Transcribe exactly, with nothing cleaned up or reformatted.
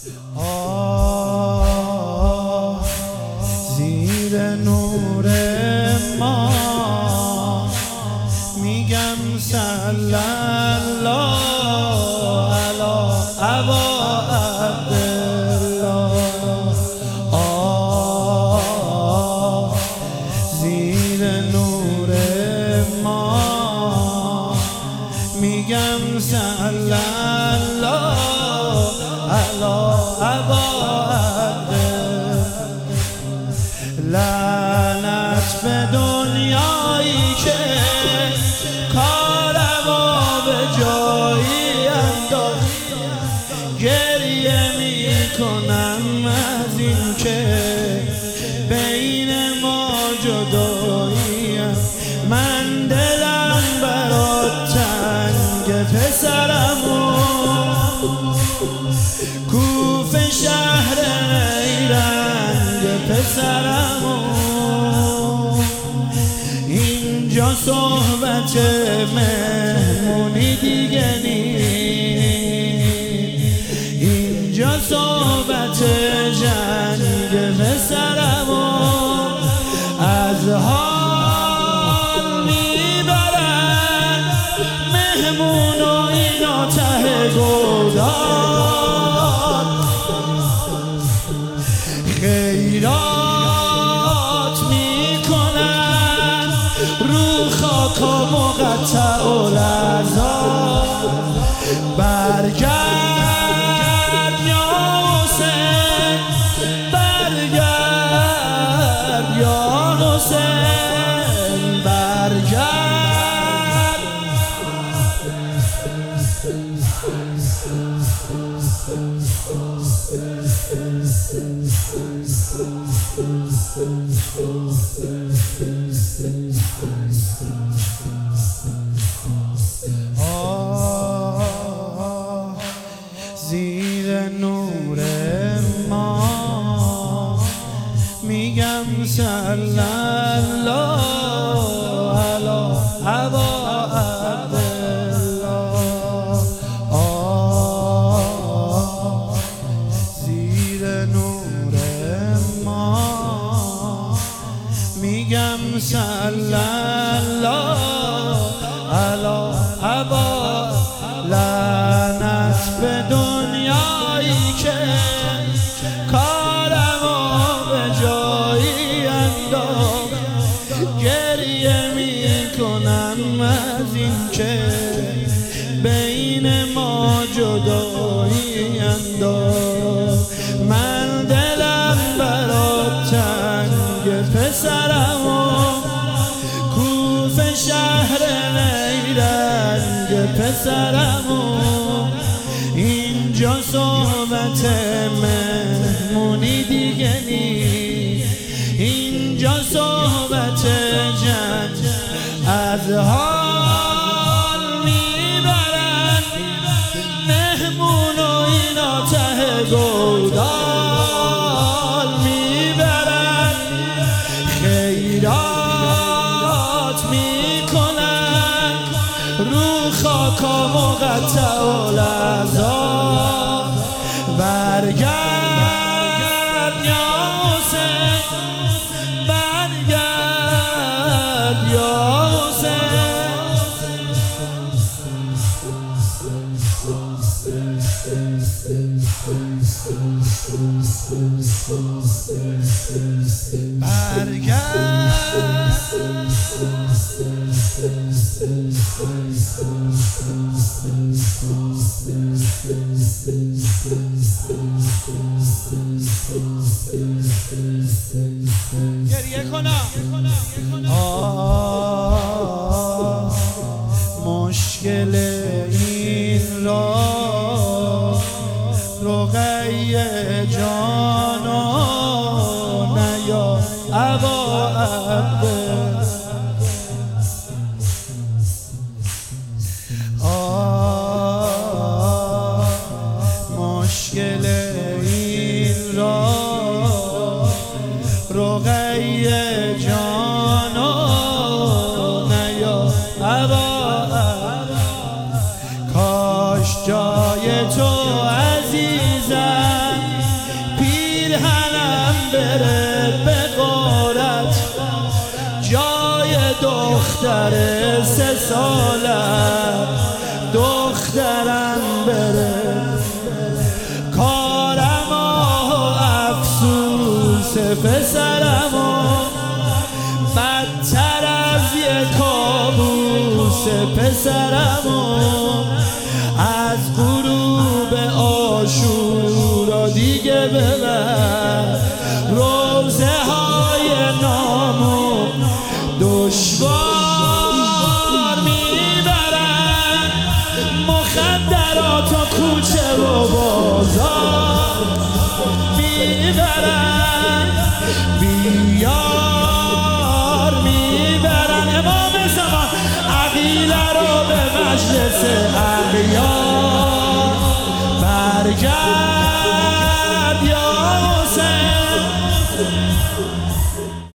آه زیر نور ما میگم صلی الله علی ابا عبدالله. آه زیر نور ما میگم صلی الله علی ابا عبدالله. لعنت به دنیایی که کارما به جایی انداخت. گریه میکنم از این که بین ما جداییم. من دلم برات تنگ پسرمون، کوفه شهر نیرنگ پسرمون. اینجا صحبت مهمونی دیگه نیست، اینجا صحبت جنگ پسرمون. از حال میبرن مهمون و اینا ته گودان. خیرات میکنن رو خاکا مقطع العذاب. برگرد یا حسین، برگرد یا حسین، برگرد. آه زیر نور ما میگم صلی الله علی ابا عبدالله. آه زیر نور ما میگم صلی الله علی ابا. لعنت به دنیایی که کارما به جایی انداخت. گریه میکنم از این که بین ما جدایی انداخت. من دلم برات تنگ پسرمون، کوفه شهر نیرنگ پسرمون. اینجا صحبت مهمونی دیگه نیست، اینجا صحبت جنگ. از حال میبرن مهمون و اینا ته گودال میبرن. خیرات میکنن رو خاکا مقطع العذاب. برگرد یا حسین، برگرد یا حسین. گریه کنم. آه مشکل این را رقیه جانا نیا ابا عبدالله. آه مشکل این را رقیه جانا نیا ابا عبدالله. کاش جای تو عزیزم میهنم بره به غارت جای دختر سه سالت دخترم بره کارم آه افسوس پسرم بدتر از یه کابوس پسرم از غروب عاشورا دیگه ببر روزه های نامو دشوار میبرن مخدرات و کوچه و بازار میبرن بیار میبرن امام زمان عقیله رو به مجلس اغیار برگرد یا حسین